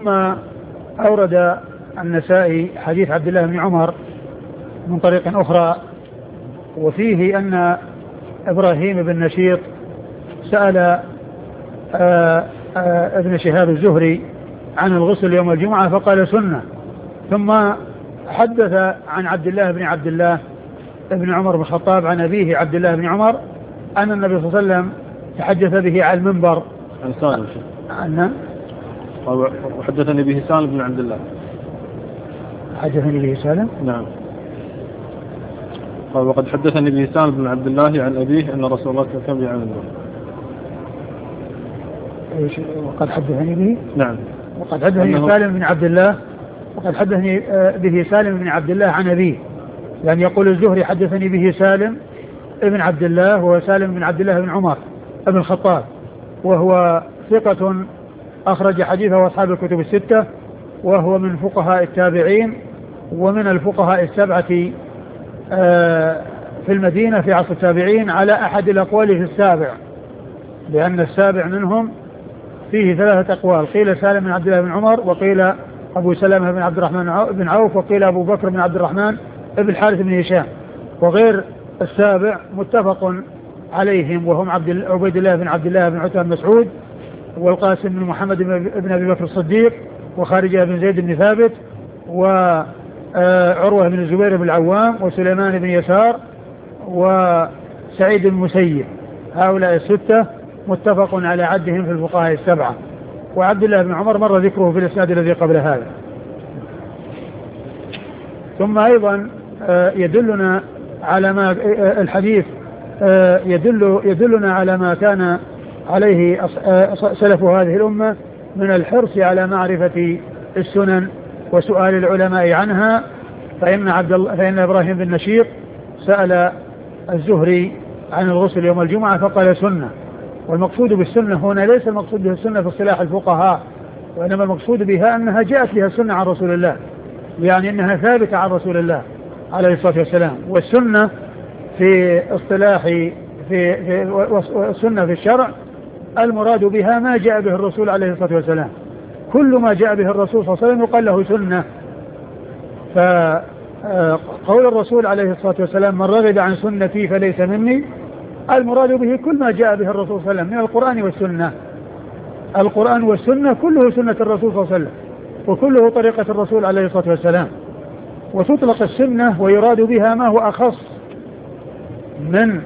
ثم أورد النسائي حديث عبد الله بن عمر من طريق أخرى، وفيه أن إبراهيم بن نشيط سأل ابن شهاب الزهري عن الغسل يوم الجمعة فقال سنة. ثم حدث عن عبد الله بن عمر بن الخطاب عن أبيه عبد الله بن عمر أن النبي صلى الله عليه وسلم تحدث به على المنبر عن سالم. وحدثني به سالم بن عبد الله. حدثني به سالم. نعم. قال وقد حدثني به سالم بن عبد الله عن أبيه أن رسول الله كان به على المنبر. وقد حدثني به. نعم. وقد حدثني سالم بن عبد الله. وقد حدثني به سالم بن عبد الله عن أبيه، يعني يقول الزهري حدثني به سالم بن عبد الله، وهو سالم بن عبد الله بن عمر بن الخطاب، وهو ثقة أخرج حديثه أصحاب الكتب الستة، وهو من فقهاء التابعين ومن الفقهاء السبعة في المدينة في عصر التابعين على أحد الأقوال في السابع، لأن السابع منهم فيه ثلاثة أقوال، قيل سالم بن عبد الله بن عمر، وقيل أبو سلمة بن عبد الرحمن بن عوف، وقيل أبو بكر بن عبد الرحمن بن الحارث بن هشام. وغير السابع متفق عليهم وهم عبيد الله بن عبد الله بن عتبة بن مسعود، والقاسم بن محمد بن أبي بكر الصديق، وخارجة بن زيد بن ثابت، وعروة بن الزبير بن العوام، وسليمان بن يسار، وسعيد بن المسيب. هؤلاء الستة متفق على عدهم في الفقهاء السبعة. وعبد الله بن عمر مر ذكره في الإسناد الذي قبل هذا. ثم أيضا يدلنا على ما الحديث يدلنا على ما كان عليه سلف هذه الأمة من الحرص على معرفة السنن وسؤال العلماء عنها. فإن إبراهيم بن نشيط سأل الزهري عن الغسل يوم الجمعة فقال سنة. والمقصود بالسنة هنا ليس المقصود بها السنة في اصطلاح الفقهاء، وإنما المقصود بها أنها جاءت بها السنة عن رسول الله، يعني أنها ثابتة عن رسول الله عليه الصلاة والسلام. والسنة في اصطلاح في السنة في الشرع المراد بها ما جاء به الرسول عليه الصلاة والسلام. كل ما جاء به الرسول صلى الله عليه وسلم يقال له سنة. فقول الرسول عليه الصلاة والسلام من رغب عن سنتي فليس مني، المراد به كل ما جاء به الرسول صلى الله عليه وسلم من القرآن والسنة. القرآن والسنة كله سنة الرسول صلى الله عليه وسلم، وكله طريقة الرسول عليه الصلاة والسلام. وتطلق السنة ويراد بها ما هو أخص من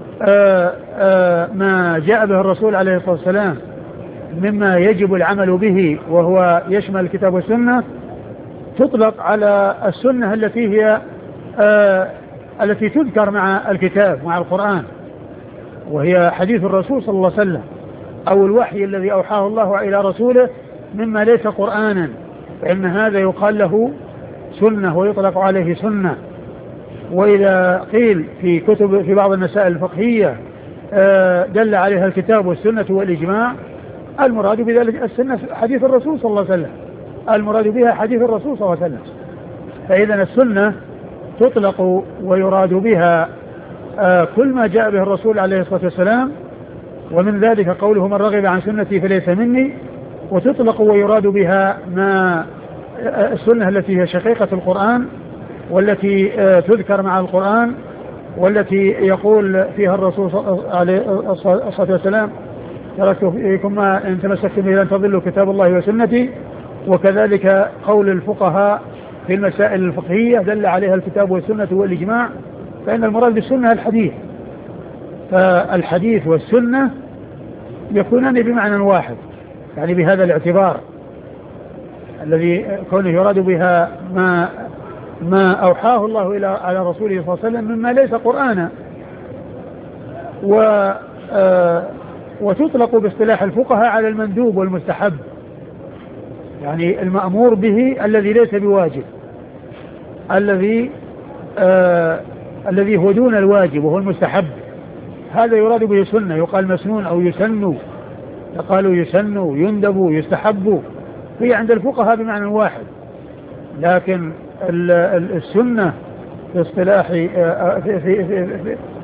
ما جاء به الرسول عليه الصلاة والسلام مما يجب العمل به، وهو يشمل الكتاب والسنة. تطلق على السنة التي هي التي تذكر مع الكتاب مع القرآن، وهي حديث الرسول صلى الله عليه وسلم أو الوحي الذي أوحاه الله إلى رسوله مما ليس قرآنا، فإن هذا يقال له سنة ويطلق عليه سنة. وإذا قيل في بعض المسائل الفقهية دل عليها الكتاب والسنة والإجماع، المراد بذلك السنة حديث الرسول صلى الله عليه وسلم، المراد بها حديث الرسول صلى الله عليه وسلم. فإذا السنة تطلق ويراد بها كل ما جاء به الرسول عليه الصلاة والسلام، ومن ذلك قوله من رغب عن سنتي فليس مني. وتطلق ويراد بها ما السنة التي هي شقيقة القرآن، والتي تذكر مع القرآن، والتي يقول فيها الرسول عليه الصلاة والسلام تركت فيكم ما إن تمسكتم به لن تضلوا كتاب الله وسنتي. وكذلك قول الفقهاء في المسائل الفقهية دل عليها الكتاب والسنة والإجماع، فإن المراد بالسنة الحديث. فالحديث والسنة يكونان بمعنى واحد، يعني بهذا الاعتبار الذي كونه يراد بها ما أوحاه الله على رسوله صلى الله عليه وسلم مما ليس قرآنا. وتطلق باصطلاح الفقهاء على المندوب والمستحب، يعني المأمور به الذي ليس بواجب، الذي هو دون الواجب وهو المستحب، هذا يراد به سنة. يقال مسنون أو يسن، يقال يسن يندب يستحب، هي عند الفقهاء بمعنى واحد. لكن السنة في اصطلاح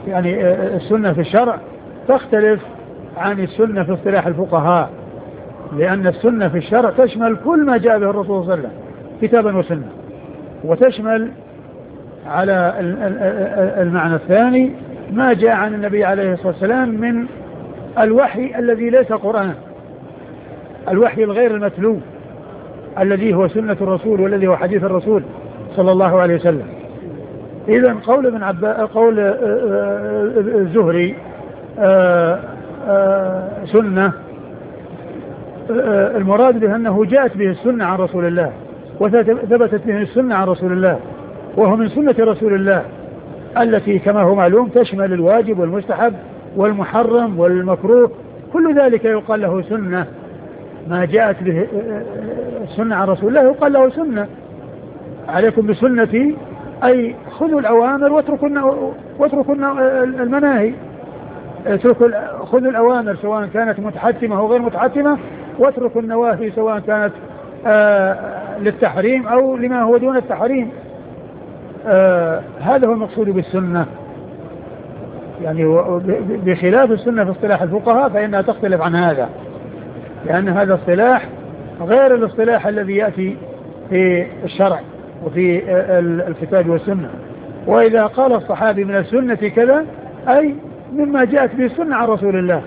يعني السنة في الشرع تختلف عن السنة في اصطلاح الفقهاء. لأن السنة في الشرع تشمل كل ما جاء به الرسول صلى الله عليه وسلم كتابا وسنة، وتشمل على المعنى الثاني ما جاء عن النبي عليه الصلاة والسلام من الوحي الذي ليس قرآن، الوحي الغير المتلو الذي هو سنة الرسول والذي هو حديث الرسول صلى الله عليه وسلم. إذن قول الزهري سنة، المراد به أنه جاءت به السنة عن رسول الله وثبتت به السنة عن رسول الله، وهو من سنة رسول الله التي كما هو معلوم تشمل الواجب والمستحب والمحرم والمكروه، كل ذلك يقال له سنة. ما جاءت به السنة عن رسول الله يقال له سنة. عليكم بسنتي أي خذوا الأوامر واتركوا المناهي، خذوا الأوامر سواء كانت متحتمة أو غير متحتمة، واتركوا النواهي سواء كانت للتحريم أو لما هو دون التحريم. هذا هو المقصود بالسنة، يعني بخلاف السنة في اصطلاح الفقهاء فإنها تختلف عن هذا، لأن هذا اصطلاح غير الاصطلاح الذي يأتي في الشرع وفي الكتاب والسنة. وإذا قال الصحابي من السنة كذا أي مما جاءت به السنة عن رسول الله،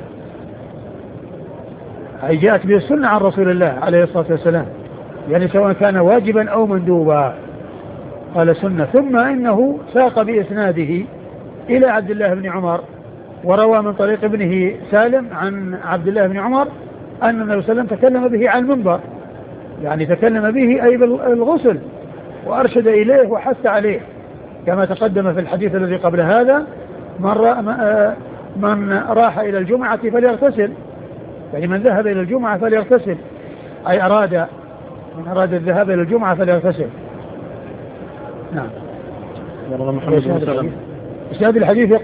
أي جاءت به السنة عن رسول الله عليه الصلاة والسلام، يعني سواء كان واجبا أو مندوبا قال سنة. ثم إنه ساق بإسناده إلى عبد الله بن عمر، وروى من طريق ابنه سالم عن عبد الله بن عمر أن النبي صلى الله عليه وسلم تكلم به على المنبر، يعني تكلم به أي بالغسل، وأرشد إليه وحث عليه كما تقدم في الحديث الذي قبل هذا: من راح إلى الجمعة فليغتسل، يعني من ذهب إلى الجمعة فليغتسل، أي من أراد الذهاب إلى الجمعة فليغتسل. نعم. محمد بن سلام. إسناد الحديث